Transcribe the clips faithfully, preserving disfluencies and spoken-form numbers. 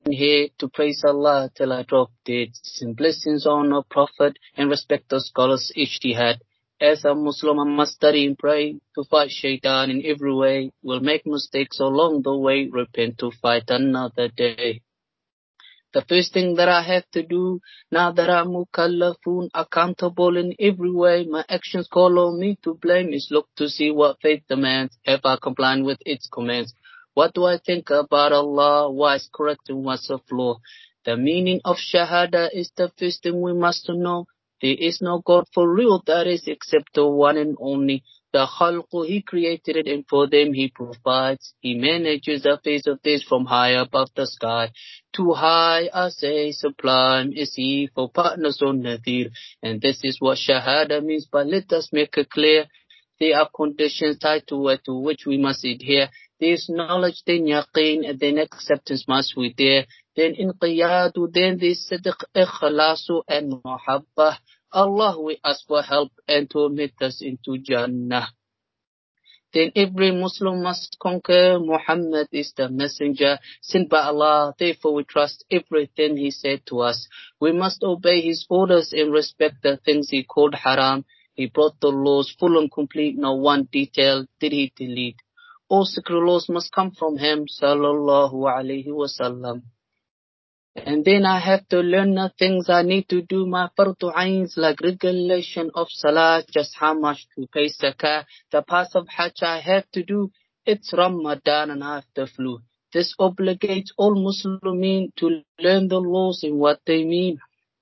here to praise Allah till I drop dead. Send blessings on our Prophet and respect the scholars ijtihad. As a Muslim, I must study and pray to fight shaitan in every way. We'll make mistakes along the way, repent to fight another day. The first thing that I have to do, now that I'm mukallafun, accountable in every way, my actions call on me to blame, is look to see what faith demands, have I complied with its commands? What do I think about Allah, what's correct and what's a flaw? The meaning of Shahada is the first thing we must know. There is no God for real, that is, except the one and only. The khalqu, He created it and for them He provides. He manages the face of this from high above the sky. Too high, I say, sublime is He for partners on Nadir. And this is what Shahada means, but let us make it clear. There are conditions tied to it to which we must adhere. There is knowledge, then yaqeen, and then acceptance must we dare. Then inqiyadu, then there's sidq, ikhlasu, and muhabbah. Allah, we ask for help and to admit us into Jannah. Then every Muslim must conquer. Muhammad is the messenger sent by Allah. Therefore we trust everything he said to us. We must obey his orders and respect the things he called haram. He brought the laws full and complete. No one detail did he delete. All sacred laws must come from him, sallallahu alaihi wasallam. And then I have to learn the things I need to do, my fardu ains, like regulation of salah, just how much to pay zakah. The path of hajj I have to do, it's Ramadan and I have the flu. This obligates all Muslimin to learn the laws and what they mean.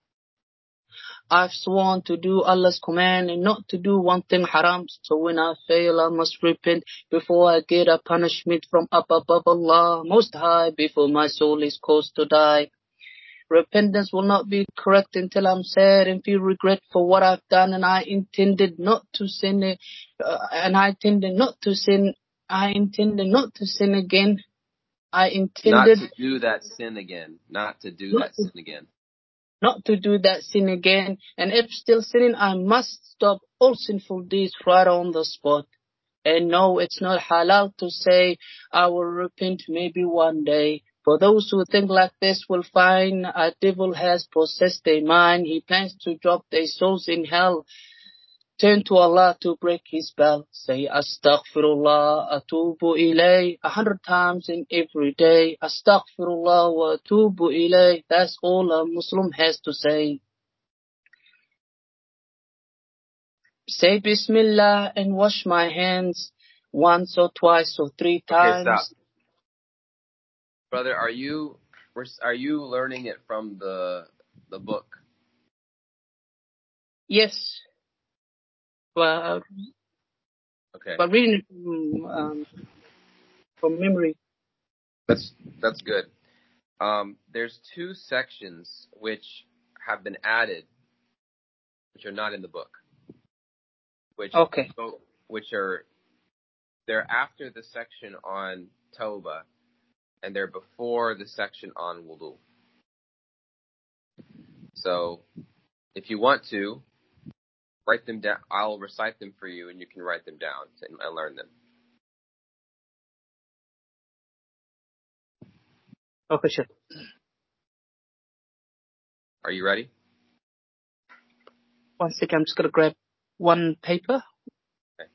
I've sworn to do Allah's command and not to do one thing haram. So when I fail, I must repent before I get a punishment from up above Allah Most High, before my soul is caused to die. Repentance will not be correct until I'm sad and feel regret for what I've done, and I intended not to sin, uh, and I intended not to sin, I intended not to sin again. I intended not to do that sin again, not to do not that to, sin again. Not to do that sin again, and if still sinning, I must stop all sinful deeds right on the spot. And no, it's not halal to say, I will repent maybe one day. For those who think like this will find a devil has possessed their mind. He plans to drop their souls in hell. Turn to Allah to break his spell. Say astaghfirullah, atubu ilay, a hundred times in every day. Astaghfirullah wa atubu ilay. That's all a Muslim has to say. Say Bismillah and wash my hands once or twice or three times. Okay, stop. Brother, are you are you learning it from the the book? Yes. Well, okay. But reading it from, um, from memory. That's that's good. Um, there's two sections which have been added, which are not in the book. Which okay. go, which are they're after the section on Tawbah, and they're before the section on wudu. So, if you want to, write them down. I'll recite them for you, and you can write them down and, and learn them. Okay, sure. Are you ready? One second, I'm just going to grab one paper. Okay.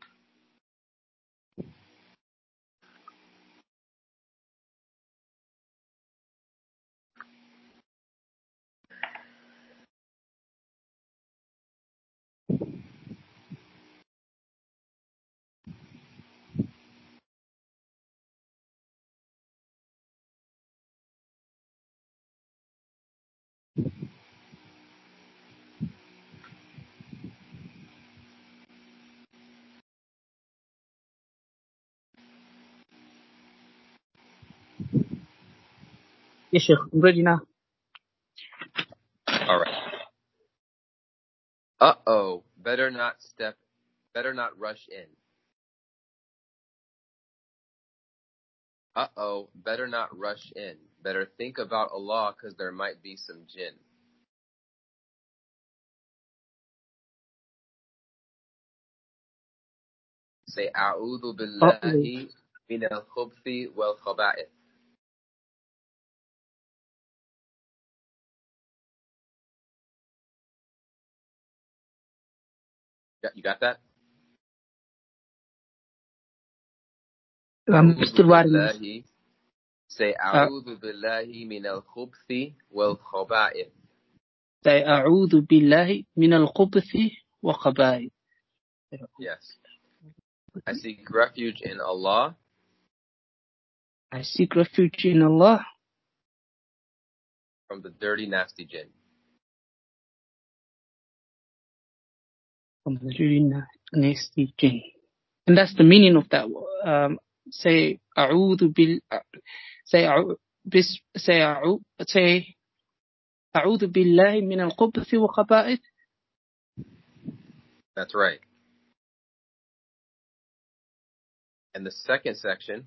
Yes, Sheikh. I'm ready now. All right. Uh-oh, better not step, better not rush in. Uh-oh, better not rush in. Better think about Allah, because there might be some jinn. Say, A'udhu billahi min al-khubthi wal-khaba'ith. You got that? I'm still writing. بالله. Say أعوذ بالله من الخبث والخبائث. Say أعوذ بالله من الخبث والخبائث. Yes. I seek refuge in Allah. I seek refuge in Allah from the dirty, nasty jinn. From the dirty, nasty jinn. And that's the meaning of that. Um, say أعوذ بال. Say أعوذ. Say أعوذ. Say أعوذ بالله من الخبث والخبائث. That's right. And the second section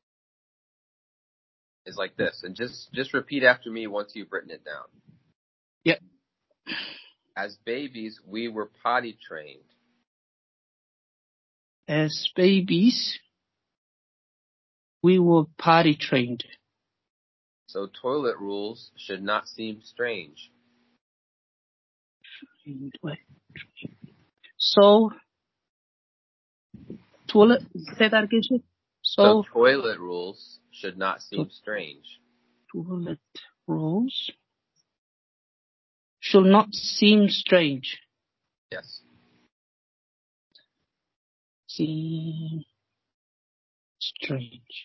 is like this. And just, just repeat after me once you've written it down. Yep. As babies, we were potty trained. As babies, we were potty trained. So toilet rules should not seem strange. So, toilet, say that again. So, so toilet rules should not seem to, strange. Toilet rules should not seem strange. Yes. Seem strange.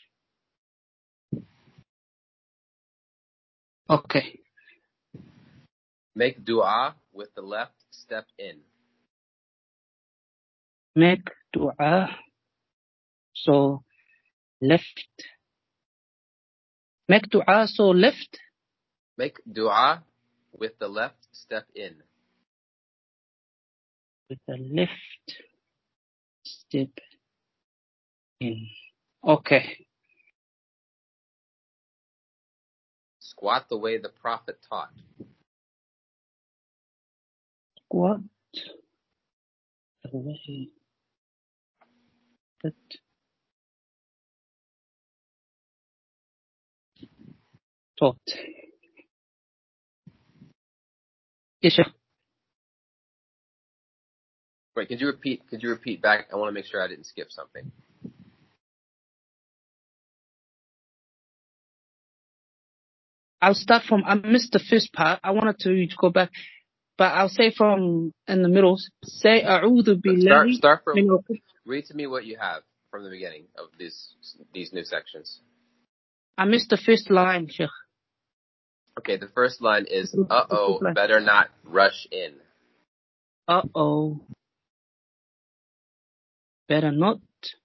Okay. Make dua with the left step in. Make dua. So, left. Make dua, so left. Make dua with the left step in. With the left step in. Okay. Squat the way the Prophet taught. Squat the way that taught. Yes, sir. Wait, could you repeat? Could you repeat back? I want to make sure I didn't skip something. I'll start from. I missed the first part. I wanted to go back, but I'll say from in the middle. Say "A'udhu billahi." Start, start from. Read to me what you have from the beginning of these these new sections. I missed the first line, Sheikh. Okay, the first line is, uh-oh, better not rush in. Uh-oh. Better not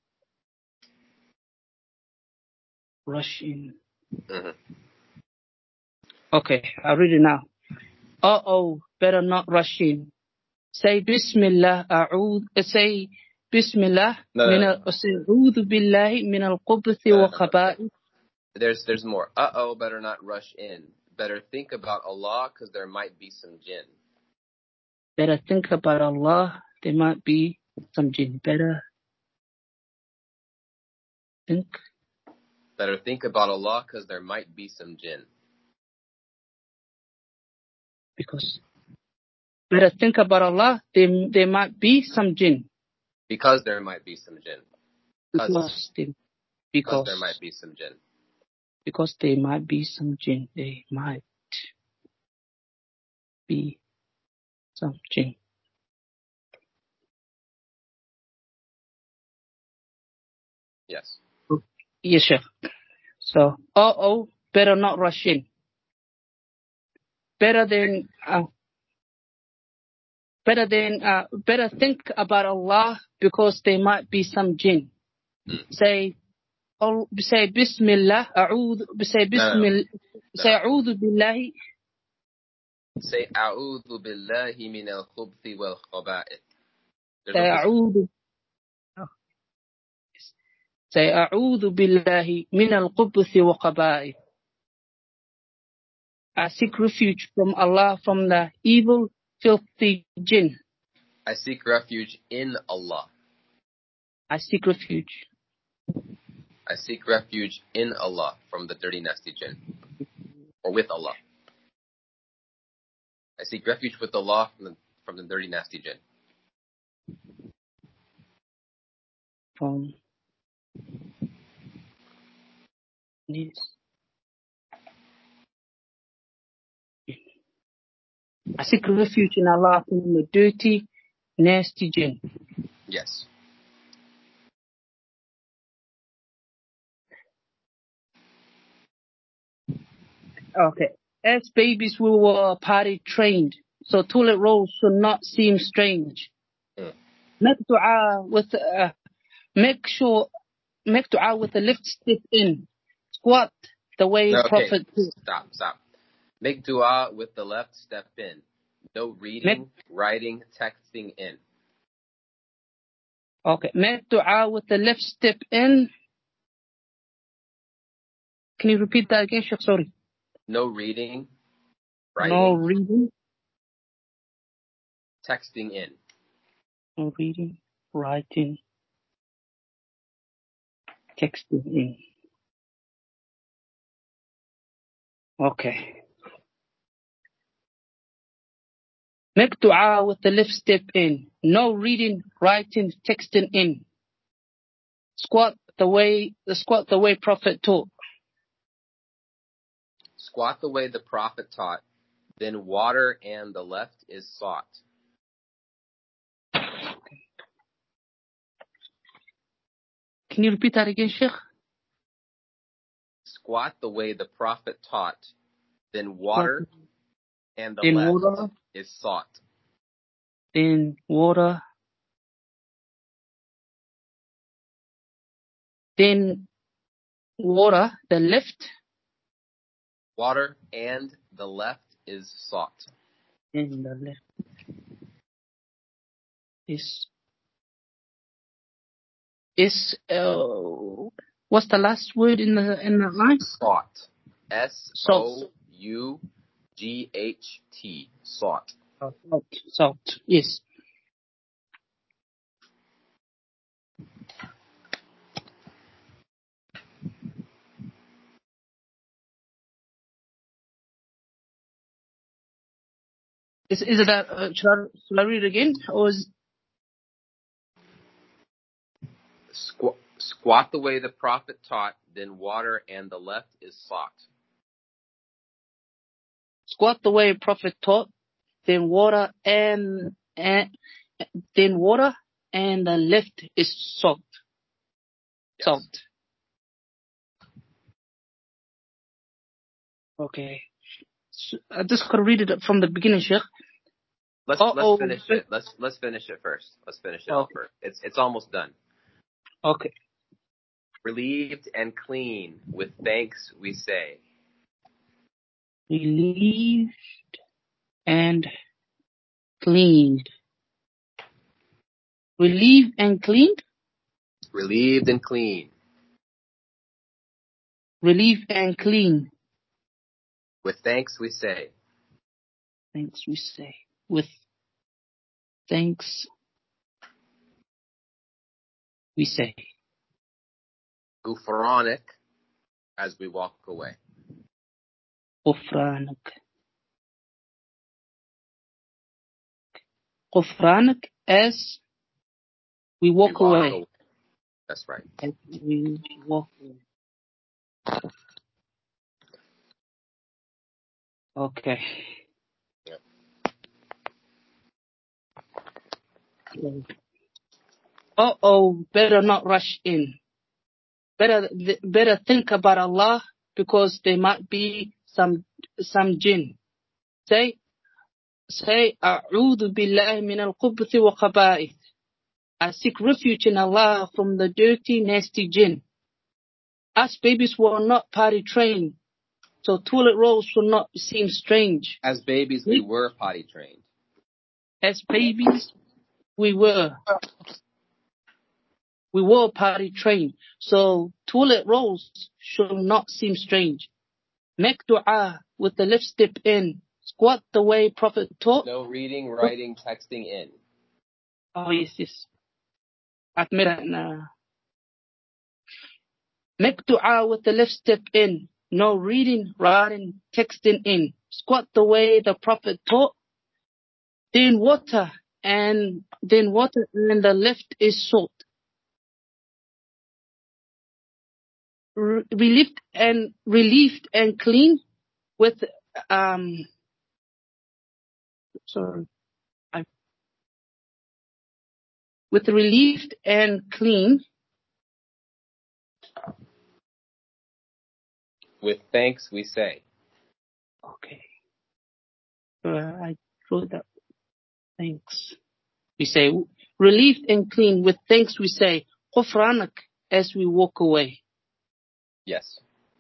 rush in. Mm-hmm. Okay, I'll read it now. Uh-oh, better not rush in. Say Bismillah, a'udhu, say Bismillah, no, min no, al, say a'udhu billahi min al-qubuthi wa khaba'ith. There's, there's more. Uh-oh, better not rush in. Better think about Allah, because there might be some jinn. Better think about Allah, there might be some jinn. Better think. Better think about Allah, because there might be some jinn. Because. Better think about Allah, there, there might be some jinn. Because there might be some jinn. Because, they, because, because there might be some jinn. Because there might be some jinn. They might be some jinn. Yes. Yes, Sheikh. So, uh-oh, better not rush in. Better than, uh, better than, uh, better think about Allah because there might be some jinn. Mm. Say, oh, say Bismillah, a'udhu, say Bismillah, no, no. Say a'udhu billahi. Say a'udhu billahi min al-khubthi wal khaba'ith. Say a'udhu. Say a'udhu billahi min al-qubuthi wa khaba'ith. I seek refuge from Allah from the evil, filthy jinn. I seek refuge in Allah. I seek refuge. I seek refuge in Allah from the dirty, nasty jinn. Or with Allah. I seek refuge with Allah from the, from the dirty, nasty jinn. from this. I seek refuge in Allah from the dirty, nasty jinn. Yes. Okay. As babies, we were potty trained, so toilet rolls should not seem strange. Mm. Make dua with, uh, make sure, make dua with the left step in. Squat the way Okay. Prophet. Stop, stop. Make dua with the left step in. No reading, Make, writing, texting in. okay. Make dua with the left step in. Can you repeat that again, Sheikh? Sorry. No reading, No writing, reading. texting in. No reading, writing, texting in. Okay. Make dua with the left step in. No reading, writing, texting in. Squat the way the squat the way Prophet taught. Squat the way the Prophet taught. Then water and the left is sought. Can you repeat that again, Sheikh? Squat the way the Prophet taught. Then water and the Then left water. is sought. Then water. Then water. The left. Water and the left is sought. And the left is is uh, what's the last word in the in the line? Sought. S O U G H T. Sought. Salt. Salt. Yes. Is is it that? Uh, should, I, should I read it again, or is Squ- squat the way the Prophet taught. Then water and the left is sought. squat the way Prophet taught? Then water and and then water and the left is salt. Yes. Salt. Okay. So, I just gotta read it from the beginning, Sheikh. Let's Uh-oh. let's finish it. Let's let's finish it first. Let's finish it Oh. off first. It's it's almost done. Okay. Relieved and clean, with thanks we say. Relieved and cleaned. Relieved and cleaned? Relieved and clean, Relieved and clean. with thanks we say. Thanks we say. With thanks we say. Gufranik, as we walk away. غفرانك. غفرانك as we walk, We walk away. away. That's right. As we walk away. Okay. Yep. Uh oh, better not rush in. Better better think about Allah, because there might be some some jinn. Say say A'udhu billahi min al-qubuthi wa qaba'ith. I seek refuge in Allah from the dirty, nasty jinn. Us babies were not potty trained, so toilet rolls should not seem strange. As babies, we were potty trained. As babies, we were. We were potty trained, so toilet rolls should not seem strange. Make dua with the left step in. Squat the way Prophet taught. No reading, writing, texting in. Oh, yes, yes. Admit it now. Make dua with the left step in. No reading, writing, texting in. Squat the way the Prophet taught. Then water, and then water, and the left is salt. re- relieved and relieved and clean with um sorry I with relieved and clean with thanks we say. okay uh, I wrote that thanks we say relieved and clean with thanks we say غفرانك as we walk away. Yes.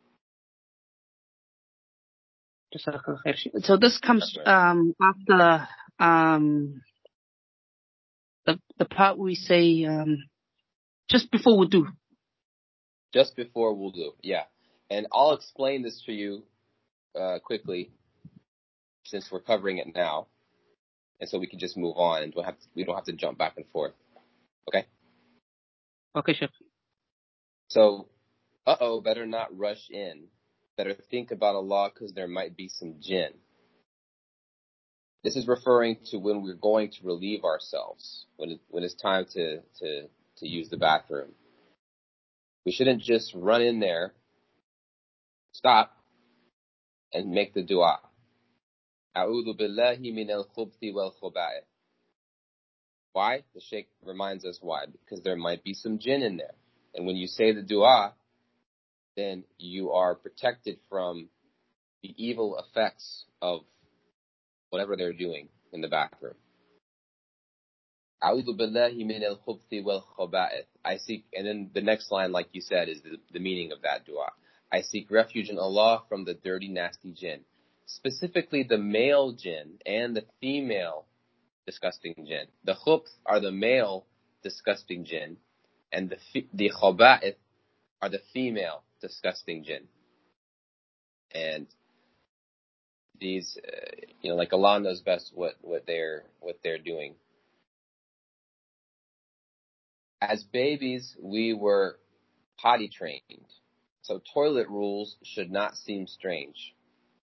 So this comes um, after um, the the part we say um, just before wudu. Just before wudu, yeah. And I'll explain this to you uh, quickly, since we're covering it now, and so we can just move on and don't have to, we don't have to jump back and forth. Okay. Okay, Sheikh. So, uh oh, better not rush in. Better think about Allah, because there might be some jinn. This is referring to when we're going to relieve ourselves, when it, when it's time to, to, to use the bathroom. We shouldn't just run in there, stop, and make the dua. A'udhu billahi min al-khubthi wal-khuba'ith. Why? The Sheikh reminds us why. Because there might be some jinn in there. And when you say the dua, then you are protected from the evil effects of whatever they're doing in the bathroom. A'udhu billahi min al-khubthi wal-khuba'ith. I seek, and then the next line, like you said, is the, the meaning of that dua. I seek refuge in Allah from the dirty, nasty jinn. Specifically the male jinn and the female disgusting jinn. The khubth are the male disgusting jinn, and the the khuba'ith are the female disgusting jinn. And these, uh, you know, like Allah knows best what, what they're what they're doing. As babies, we were potty trained, so toilet rules should not seem strange.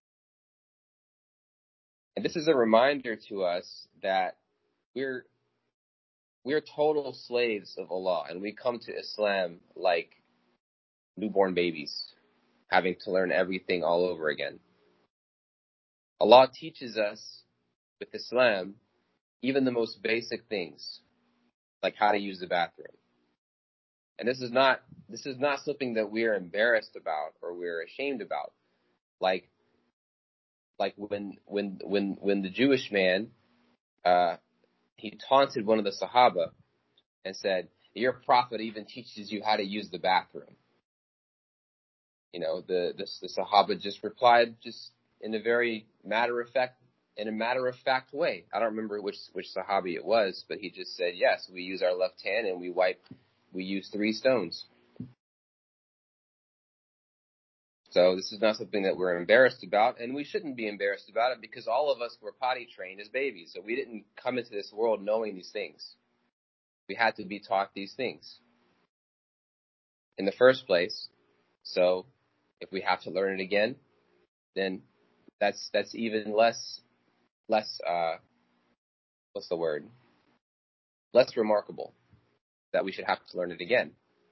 And this is a reminder to us that we're we're total slaves of Allah, and we come to Islam like newborn babies, having to learn everything all over again. Allah teaches us with Islam even the most basic things, like how to use the bathroom. And this is not this is not something that we are embarrassed about or we're ashamed about. Like like when when when when the Jewish man uh, he taunted one of the Sahaba and said, "Your prophet even teaches you how to use the bathroom." You know, the the, the Sahaba just replied just in a very matter of fact in a matter of fact way. I don't remember which which Sahabi it was, but he just said, "Yes, we use our left hand and we wipe. We use three stones." So this is not something that we're embarrassed about, and we shouldn't be embarrassed about it because all of us were potty trained as babies. So we didn't come into this world knowing these things. We had to be taught these things in the first place. So if we have to learn it again, then that's that's even less less uh what's the word? Less remarkable that we should have to learn it again.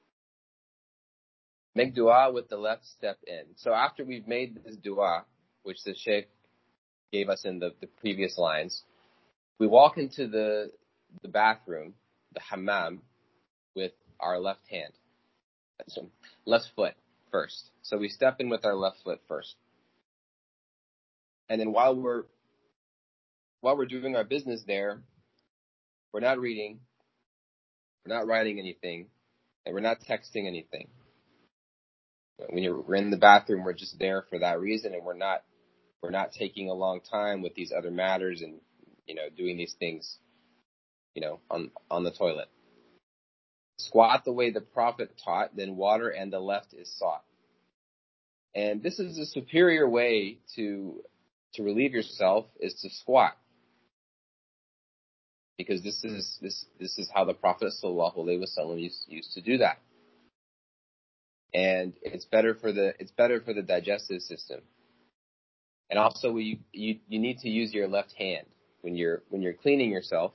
Make dua with the left step in. So after we've made this dua, which the Sheikh gave us in the, the previous lines, we walk into the the bathroom, the hammam, with our left hand. So left foot first. So we step in with our left foot first. And then while we're while we're doing our business there, we're not reading, we're not writing anything, and we're not texting anything. When you're we're in the bathroom, we're just there for that reason, and we're not we're not taking a long time with these other matters and, you know, doing these things, you know, on on the toilet. Squat the way the Prophet taught, then water and the left is sought. And this is a superior way to to relieve yourself, is to squat. Because this is this this is how the Prophet sallallahu alaihi wasallam used, used to do that. And it's better for the it's better for the digestive system. And also we you, you need to use your left hand when you're when you're cleaning yourself.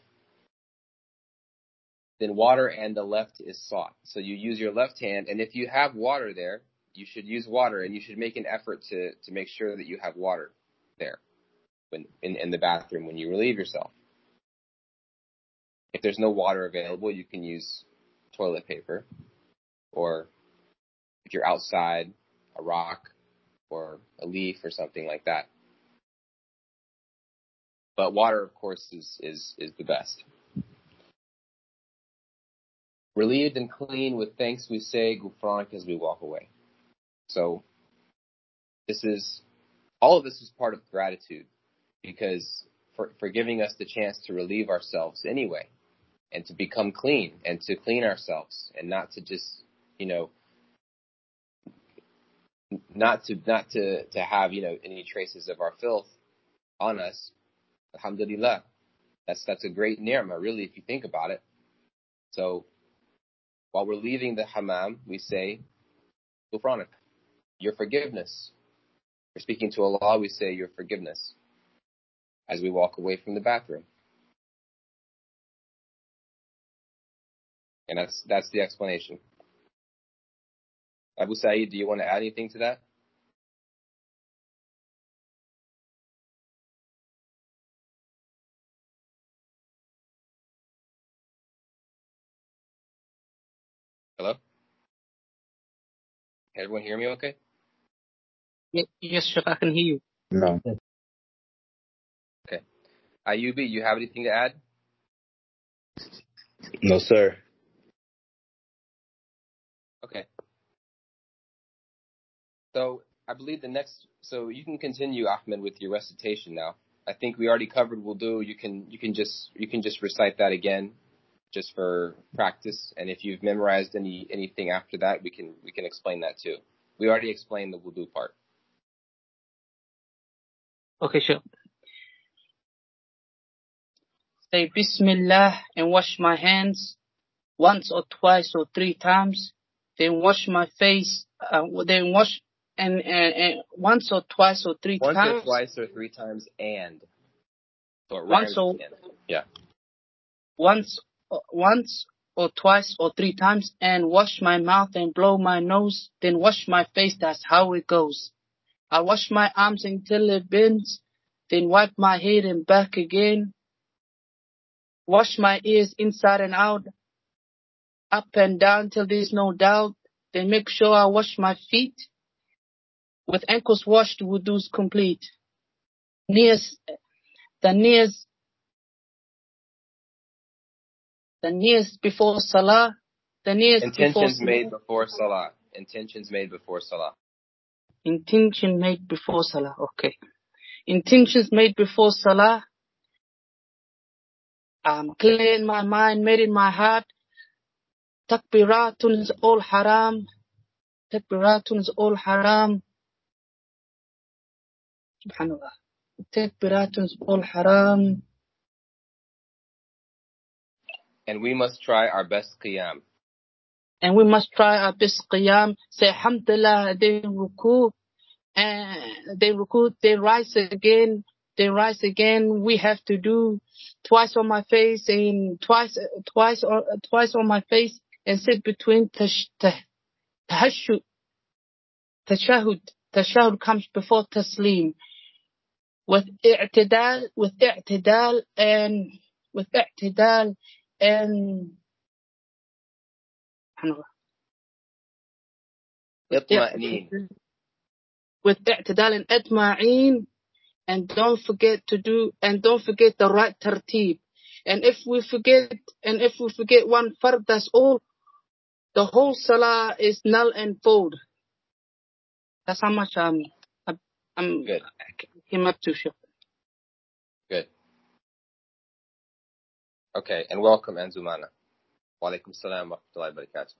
Then water and the left is sought. So you use your left hand, and if you have water there, you should use water, and you should make an effort to, to make sure that you have water there when in, in the bathroom when you relieve yourself. If there's no water available, you can use toilet paper, or if you're outside, a rock or a leaf or something like that. But water, of course, is, is, is the best. Relieved and clean, with thanks we say Ghufranak as we walk away. So this is, all of this is part of gratitude, because for, for giving us the chance to relieve ourselves anyway, and to become clean, and to clean ourselves, and not to just, you know, not to, not to, to have, you know, any traces of our filth on us. Alhamdulillah. That's, that's a great ni'mah, really, if you think about it. So while we're leaving the hammam, we say, Ghufranak, your forgiveness. We're speaking to Allah, we say your forgiveness as we walk away from the bathroom. And that's that's the explanation. Abu Sa'id, do you want to add anything to that? Hello? Can everyone hear me okay? Yes, Sheikh, I can hear you. No. Okay. Ayubi, you have anything to add? No, sir. Okay. So I believe the next, so you can continue, Ahmed, with your recitation now. I think we already covered wudu. You can you can just you can just recite that again, just for practice. And if you've memorized any anything after that, we can we can explain that too. We already explained the wudu part. Okay, sure. Say Bismillah and wash my hands once or twice or three times. Then wash my face. Uh, then wash and, and, and once or twice or three Once times. or twice or three times, and so it Once rhymes or with and. Yeah. once, once or twice or three times, and wash my mouth and blow my nose. Then wash my face. That's how it goes. I wash my arms until it bends. Then wipe my head and back again. Wash my ears inside and out, up and down till there's no doubt. Then make sure I wash my feet. With ankles washed, wudu's complete. Knees, the knees, the knees before salah, the knees before Intentions made before salah. Intentions made before salah. Intention made before salah. Okay. Intentions made before salah. Um, clear in my mind, made in my heart. Takbiratun is all haram. Takbiratun is all haram. Subhanallah. Takbiratun is all haram. And we must try our best qiyam. And we must try our best qiyam. Say alhamdulillah, then ruku. And then ruku, then rise again. Then rise again. We have to do twice on my face and twice, twice, or twice on my face, and sit between tash, tahashud. Tashahud. Tashahud comes before taslim. With i'tidal, with i'tidal, and with i'tidal, and Itma'neen. with i'tidal and atma'in, and don't forget to do, and don't forget the right tartib. And if we forget, and if we forget one fard, that's all, the whole salah is null and void. That's how much I'm, I'm, Good. came up to, Sheikh. Good. Okay, and welcome, Anzumana. Wa alaikum salam wa rahmatullahi wa barakatuh.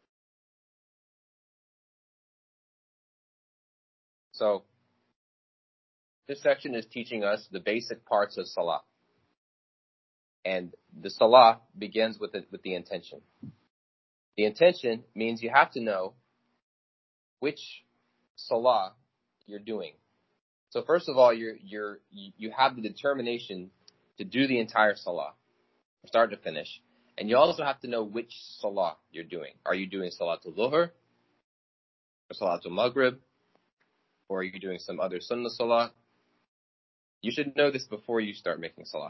So, this section is teaching us the basic parts of salah. And the salah begins with the, with the intention. The intention means you have to know which salah you're doing. So first of all, you're, you're, you have the determination to do the entire salah, from start to finish. And you also have to know which salah you're doing. Are you doing salatul dhuhr? or Salatul Maghrib, or you're doing some other Sunnah Salah, you should know this before you start making Salah.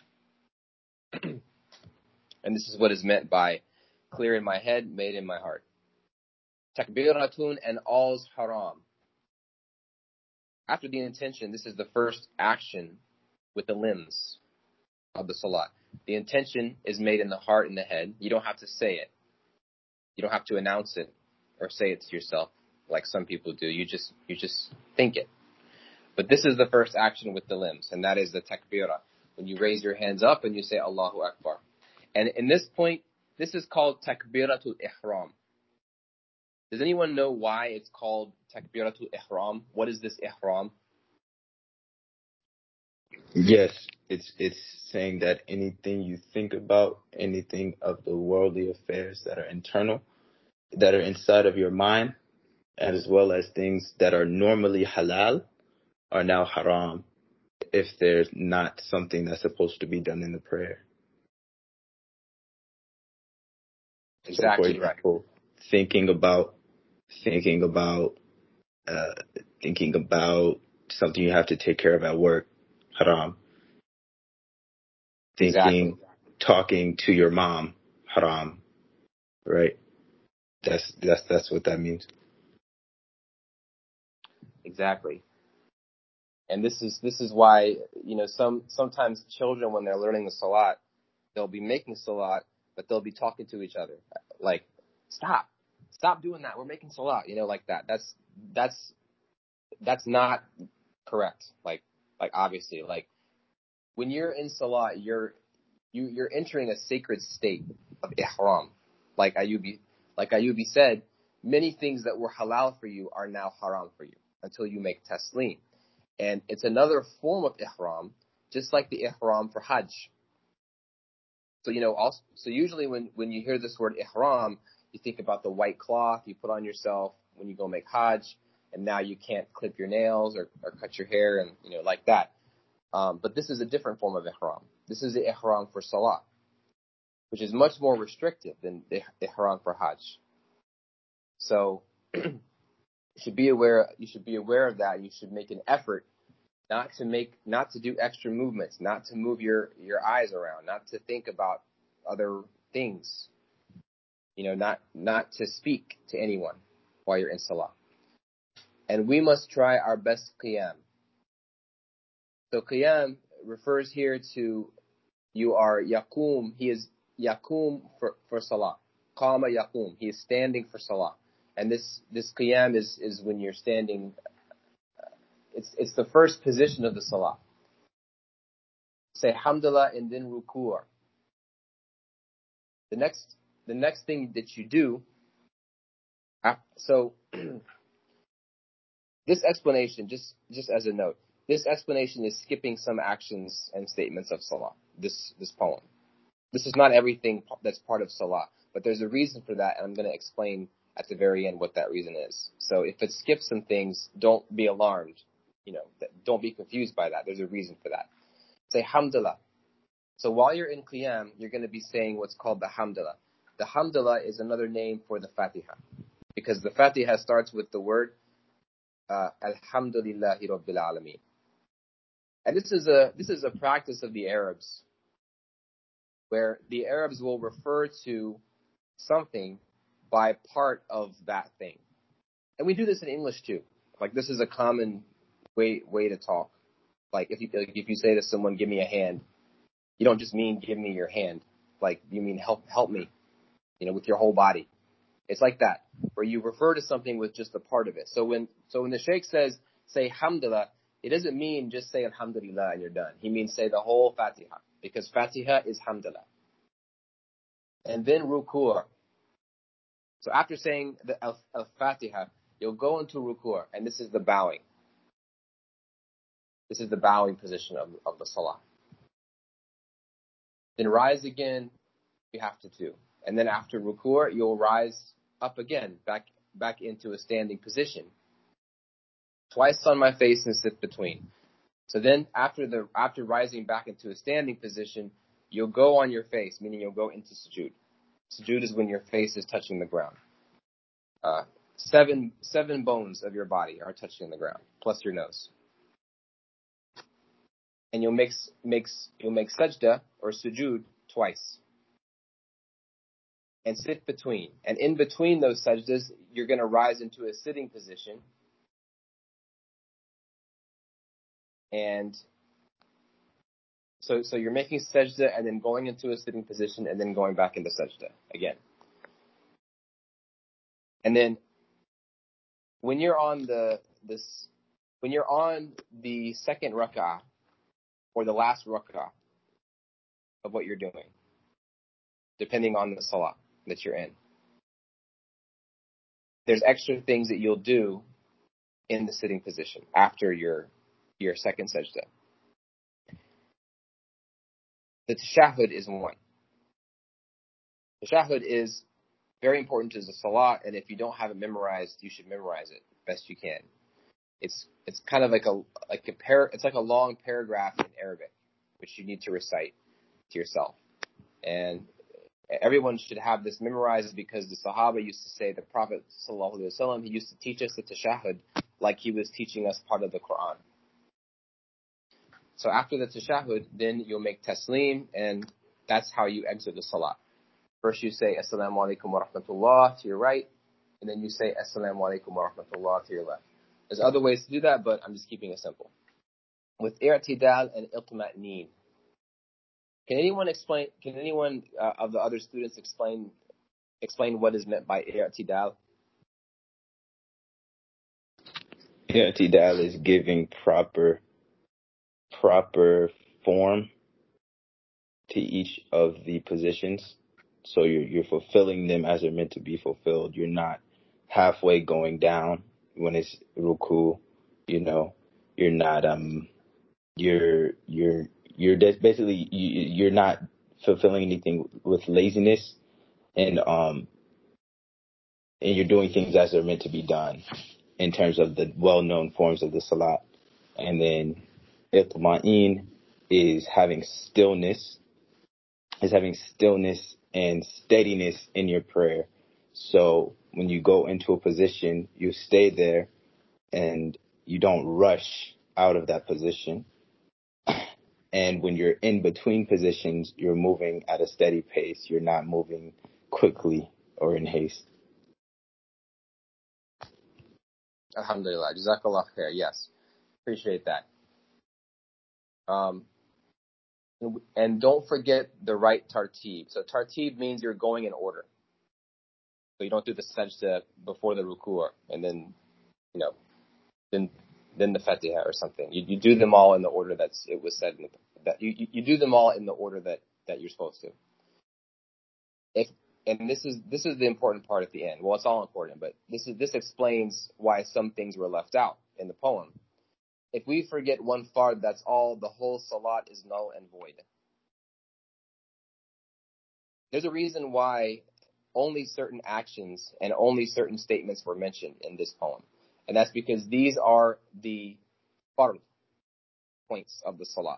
And this is what is meant by clear in my head, made in my heart. Takbiratun and all's haram. After the intention, this is the first action with the limbs of the Salah. The intention is made in the heart and the head. You don't have to say it. You don't have to announce it or say it to yourself like some people do. You just you just think it. But this is the first action with the limbs, and that is the takbirah. When you raise your hands up and you say Allahu Akbar. And in this point, this is called takbiratul ihram. Does anyone know why it's called takbiratul ihram? What is this ihram? Yes, it's it's saying that anything you think about, anything of the worldly affairs that are internal, that are inside of your mind, as well as things that are normally halal, are now haram if there's not something that's supposed to be done in the prayer. Exactly So for example, right. thinking about thinking about uh, thinking about something you have to take care of at work, haram. Thinking, Exactly. talking to your mom, haram, right? That's that's that's what that means. Exactly. And this is this is why, you know, some sometimes children, when they're learning the salat, they'll be making salat, but they'll be talking to each other. Like, stop. Stop doing that. We're making salat, you know, like that. That's that's that's not correct. Like like obviously, like when you're in salat, you're you you're entering a sacred state of ihram. Like Ayyubi like Ayyubi said, many things that were halal for you are now haram for you until you make taslim. And it's another form of ihram, just like the ihram for Hajj. So, you know, also, so usually when, when you hear this word ihram, you think about the white cloth you put on yourself when you go make Hajj, and now you can't clip your nails or, or cut your hair and, you know, like that. Um, but this is a different form of ihram. This is the ihram for Salah, which is much more restrictive than the ihram for Hajj. So, you should be aware, you should be aware of that. You should make an effort not to make, not to do extra movements, not to move your, your eyes around, not to think about other things, you know, not, not to speak to anyone while you're in Salah. And we must try our best qiyam. So qiyam refers here to, you are yakum, he is yakum for, for Salah. Qama yakum, he is standing for Salah. And this, this qiyam is, is when you're standing. It's it's the first position of the salah. Say hamdulillah and then ruku'. The next the next thing that you do. So this explanation, just just as a note, this explanation is skipping some actions and statements of salah. This this poem. This is not everything that's part of salah, but there's a reason for that, and I'm going to explain at the very end what that reason is. So if it skips some things, don't be alarmed. You know, don't be confused by that. There's a reason for that. Say hamdulillah. So while you're in qiyam, you're going to be saying what's called the hamdulillah. The hamdulillah is another name for the Fatiha, because the Fatiha starts with the word uh, Alhamdulillahi Rabbil Alameen. And this is a this is a practice of the Arabs, where the Arabs will refer to something by part of that thing. And we do this in English too. Like, this is a common way way to talk. Like, if you like if you say to someone, "Give me a hand," you don't just mean give me your hand. Like, you mean help help me, you know, with your whole body. It's like that, where you refer to something with just a part of it. So when so when the Sheikh says, say Hamdulillah, it doesn't mean just say Alhamdulillah and you're done. He means say the whole Fatiha, because Fatiha is Hamdulillah. And then Ruku'. So after saying the Al-Fatiha, you'll go into Ruku', and this is the bowing. This is the bowing position of, of the Salah. Then rise again, you have to do. And then after Ruku', you'll rise up again, back back into a standing position. Twice on my face and sit between. So then after the after rising back into a standing position, you'll go on your face, meaning you'll go into sujood. Sujood is when your face is touching the ground. Uh, seven seven bones of your body are touching the ground, plus your nose. And you'll make makes you'll make sajda or sujood twice. And sit between. And in between those sajdas, you're going to rise into a sitting position. And so so you're making sajda and then going into a sitting position and then going back into sajda again. And then when you're on the this when you're on the second rak'ah or the last rak'ah of what you're doing, depending on the salah that you're in, there's extra things that you'll do in the sitting position after your your second sajda. The tashahhud is one. Tashahhud is very important to the salah, and if you don't have it memorized, you should memorize it best you can. It's it's kind of like a like a par- it's like a long paragraph in Arabic, which you need to recite to yourself. And everyone should have this memorized because the Sahaba used to say the Prophet sallallahu alaihi wasallam, he used to teach us the tashahhud like he was teaching us part of the Quran. So after the tashahhud, then you'll make taslim, and that's how you exit the salah. First you say assalamu alaikum wa rahmatullah to your right, and then you say assalamu alaikum wa rahmatullah to your left. There's other ways to do that, but I'm just keeping it simple. With i'tidal and itma'neen. Can anyone explain, can anyone uh, of the other students explain explain what is meant by i'tidal? I'tidal is giving proper proper form to each of the positions. So you're you're fulfilling them as they're meant to be fulfilled. You're not halfway going down when it's ruku, you know. You're not um you're you're you're basically you, you're not fulfilling anything with laziness, and um and you're doing things as they're meant to be done in terms of the well-known forms of the salat. And then itma'in is having stillness, is having stillness and steadiness in your prayer. So when you go into a position, you stay there and you don't rush out of that position. And when you're in between positions, you're moving at a steady pace. You're not moving quickly or in haste. Alhamdulillah. Jazakallah khair. Yes. Appreciate that. Um, and don't forget the right tartib. So tartib means you're going in order. So you don't do the sajda before the ruku' and then, you know, then then the Fatiha or something. You you do them all in the order that's it was said in the, that you you do them all in the order that, that you're supposed to. If and this is this is the important part at the end. Well, it's all important, but this is this explains why some things were left out in the poem. If we forget one fard, that's all. The whole salat is null and void. There's a reason why only certain actions and only certain statements were mentioned in this poem. And that's because these are the fard points of the salah.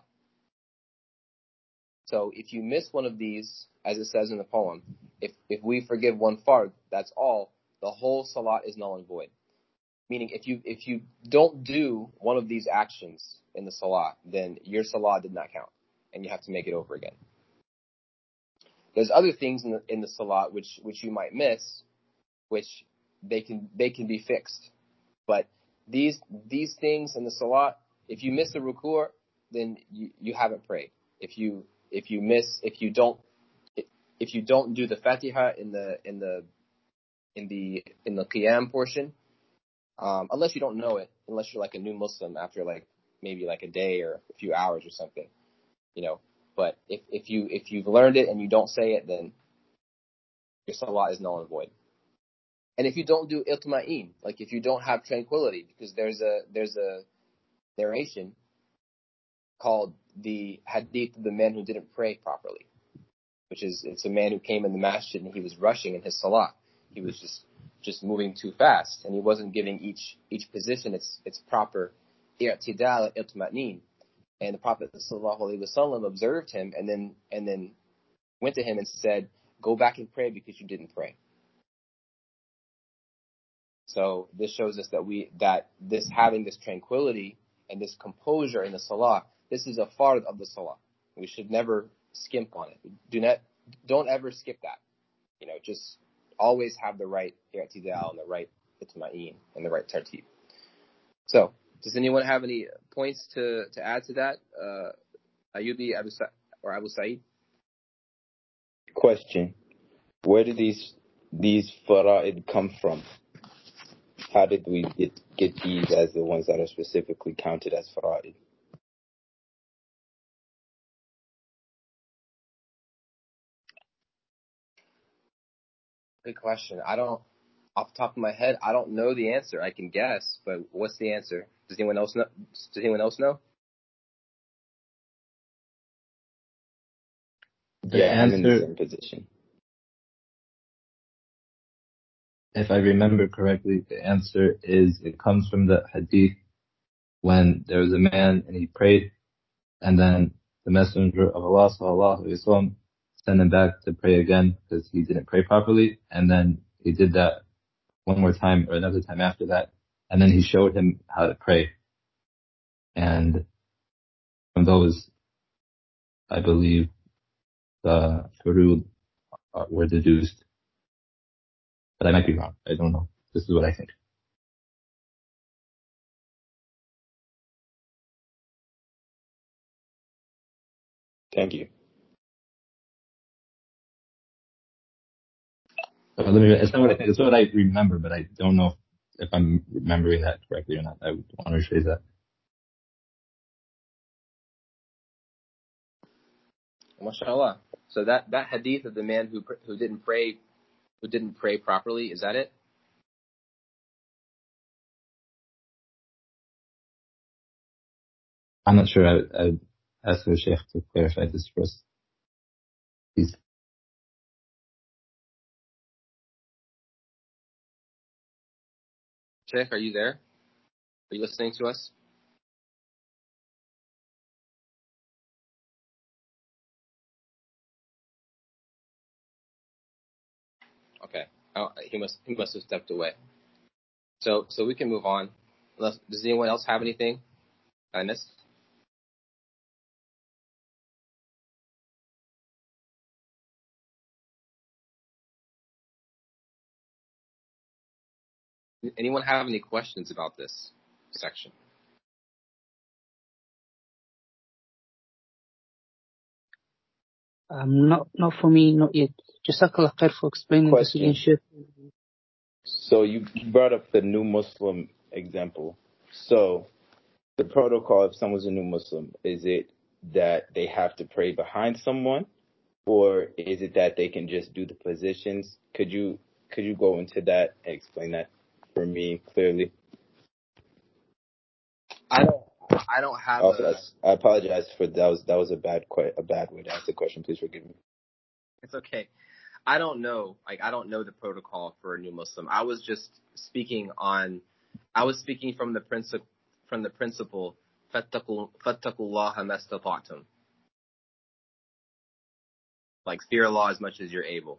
So if you miss one of these, as it says in the poem, if, if we forgive one fard, that's all, the whole salat is null and void. Meaning if you if you don't do one of these actions in the salah, then your salah did not count, and you have to make it over again. There's other things in the in the salah which which you might miss, which they can they can be fixed. But these these things in the salah, if you miss a ruku', then you, you haven't prayed. If you if you miss if you don't if you don't do the Fatiha in the in the in the in the qiyam portion, um, unless you don't know it, unless you're like a new Muslim after like maybe like a day or a few hours or something, you know. But if, if you if you've learned it and you don't say it, then your salah is null and void. And if you don't do itma'in, like if you don't have tranquility, because there's a there's a narration called the hadith of the man who didn't pray properly, which is it's a man who came in the masjid and he was rushing in his salah. He was just just moving too fast, and he wasn't giving each each position its its proper i'tidal itma'in. And the Prophet sallallahu alaihi wasallam observed him and then and then went to him and said, "Go back and pray because you didn't pray." So this shows us that we that this having this tranquility and this composure in the salah, this is a fard of the salah. We should never skimp on it. Do not, don't ever skip that. You know, just always have the right i'tidal and the right itma'in and the right tartib. So, does anyone have any points to, to add to that? Uh, Ayubi Abu Sa- or Abu Sa'id? Question: where did these these fara'id come from? How did we get, get these as the ones that are specifically counted as fara'id? Good question. I don't, off the top of my head, I don't know the answer. I can guess, but what's the answer? Does anyone else know? Does anyone else know? The yeah, answer, I'm in the same position. if I remember correctly, the answer is it comes from the hadith when there was a man and he prayed, and then the Messenger of Allah sallallahu alaihi wasallam sent him back to pray again because he didn't pray properly, and then he did that one more time or another time after that, and then he showed him how to pray. And from those, I believe, the furud were deduced. But I might be wrong. I don't know. This is what I think. Thank you. Uh, let me, it's not what I think. It's what I remember, but I don't know if I'm remembering that correctly or not. I would want to rephrase that. MashaAllah. So that, that hadith of the man who who didn't pray who didn't pray properly, is that it? I'm not sure. I, I asked the Sheikh to clarify this for us. Please. Sheikh, are you there? Are you listening to us? Okay. Oh, he must he must have stepped away. So so we can move on. Unless, does anyone else have anything I missed? Anyone have any questions about this section? Um, not not for me, not yet. Jazakallah khair for explaining this again, Question. Sheikh. So you brought up the new Muslim example. So the protocol, if someone's a new Muslim, is it that they have to pray behind someone, or is it that they can just do the positions? Could you could you go into that and explain that for me clearly? I don't I don't have Also, a. I apologize for that. Was that was a bad a bad way to ask the question. Please forgive me. It's okay. I don't know. Like I don't know the protocol for a new Muslim. I was just speaking on. I was speaking from the principle from the principle فَاتَّقُوا اللَّهَ مَا اسْتَطَعْتُمْ. Like fear Allah as much as you're able.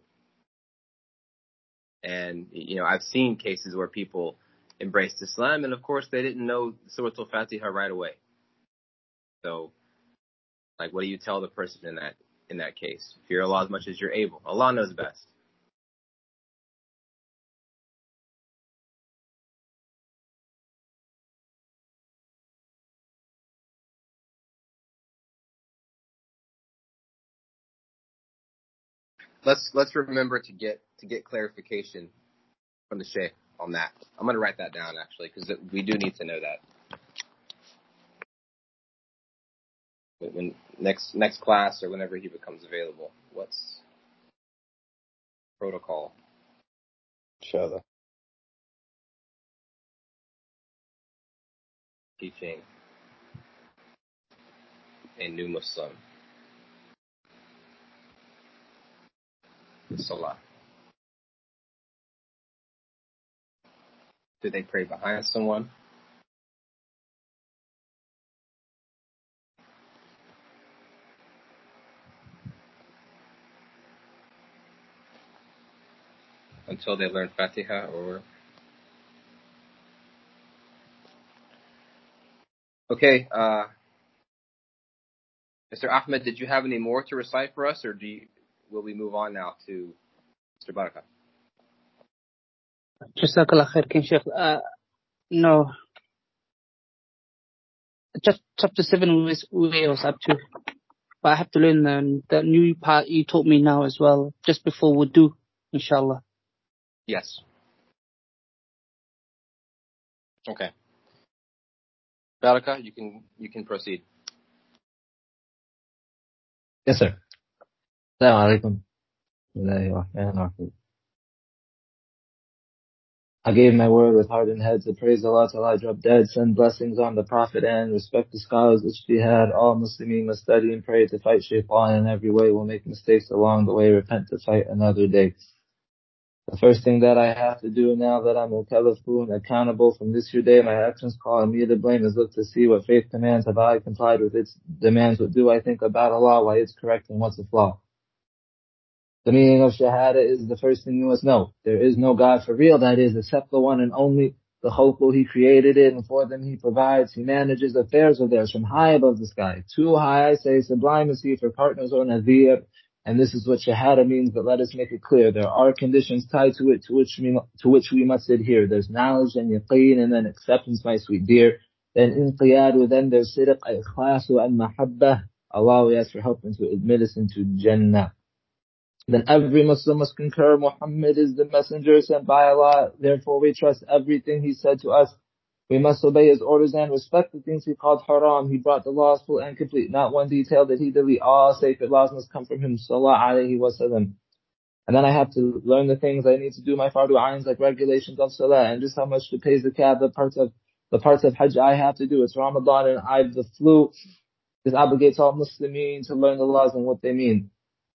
And you know, I've seen cases where people embraced Islam, and of course they didn't know Surah Al-Fatiha right away. So, like, what do you tell the person in that in that case? Fear Allah as much as you're able. Allah knows best. Let's let's remember to get to get clarification from the Sheikh on that. I'm gonna write that down actually because we do need to know that. When next next class or whenever he becomes available, what's protocol? Inshallah. Teaching a new Muslim Salah. Do they pray behind someone? Until they learn Fatiha, or Okay, uh, Mister Ahmed, did you have any more to recite for us, or do you, will we move on now to Mister Baraka? Jazakallah khair, King Sheikh. Uh, no, just chapter seven was we was up to, but I have to learn the, the new part you taught me now as well, just before wudu, inshallah. Yes. Okay. Baraka, you can you can proceed. Yes, sir. Assalamu alaikum. Bismillahirrahmanirrahim. I gave my word with hardened heads to praise Allah till I drop dead, send blessings on the Prophet and respect the scholars which we had. All Muslimin must study and pray to fight shaitan in every way. Will make mistakes along the way, repent to fight another day. The first thing that I have to do now that I'm mukallafun, accountable from this your day, my actions calling me to blame, is look to see what faith commands. Have I complied with its demands? What do I think about Allah? Why it's correct and what's a flaw? The meaning of Shahada is the first thing you must know. There is no God for real, that is, except the one and only, the Khulqu. He created it, and for them He provides. He manages affairs of theirs from high above the sky. Too high, I say, sublime is He for partners or Nadhir. And this is what Shahada means, but let us make it clear. There are conditions tied to it to which we, to which we must adhere. There's knowledge and yaqeen, and then acceptance, my sweet dear. Then inqiyadu, then there's sidq, ikhlasu, and mahabbah. Allah, we ask for help and to admit us into Jannah. Then every Muslim must concur Muhammad is the messenger sent by Allah. Therefore we trust everything he said to us. We must obey his orders and respect the things he called haram. He brought the laws full and complete. Not one detail did he delete. All sacred laws must come from him. Sallallahu alayhi wa sallam. And then I have to learn the things I need to do, my fardu ayns, like regulations of salah, and just how much to pay zakat, the parts of, the parts of hajj I have to do. It's Ramadan and I have the flu. This obligates all Muslims to learn the laws and what they mean.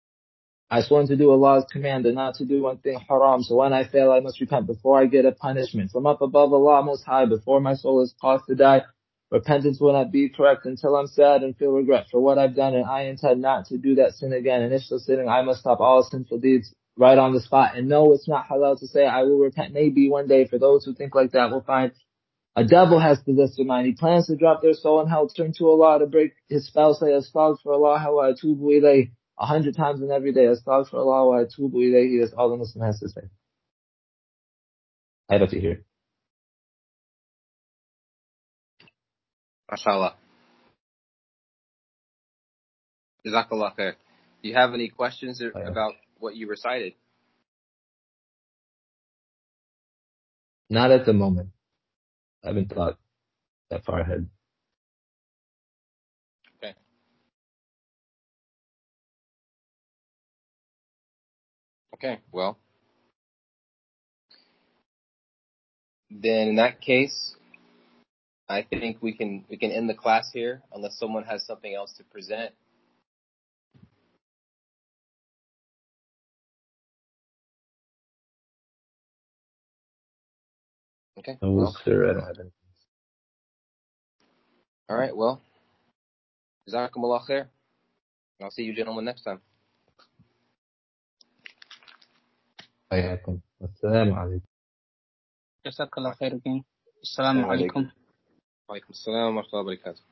I sworn to do Allah's command and not to do one thing haram. So when I fail, I must repent before I get a punishment. From up above Allah Most High, before my soul is caused to die, repentance will not be correct until I'm sad and feel regret for what I've done, and I intend not to do that sin again. Initial sinning, I must stop all sinful deeds right on the spot. And no, it's not halal to say I will repent maybe one day. For those who think like that will find a devil has possessed their mind. He plans to drop their soul in hell, turn to Allah to break his spell, say astaghfirullah wa atubu ilayh a hundred times in every day. Astaghfirullah wa atubu ilayhi. That's all the Muslim has to say. I have to hear. MashaAllah. Jazakallah khair. Do you have any questions about what you recited? Not at the moment. I haven't thought that far ahead. Okay. Okay, well, then in that case, I think we can we can end the class here unless someone has something else to present. Okay. No, well, sir, I don't have anything. All right. Well, Jazakumullah khair. I'll see you gentlemen next time. حياكم. والسلام عليكم. Jazakallah khair again. Assalamu alaikum. Wa alaikum assalam wa rahmatullahi wa barakatuh.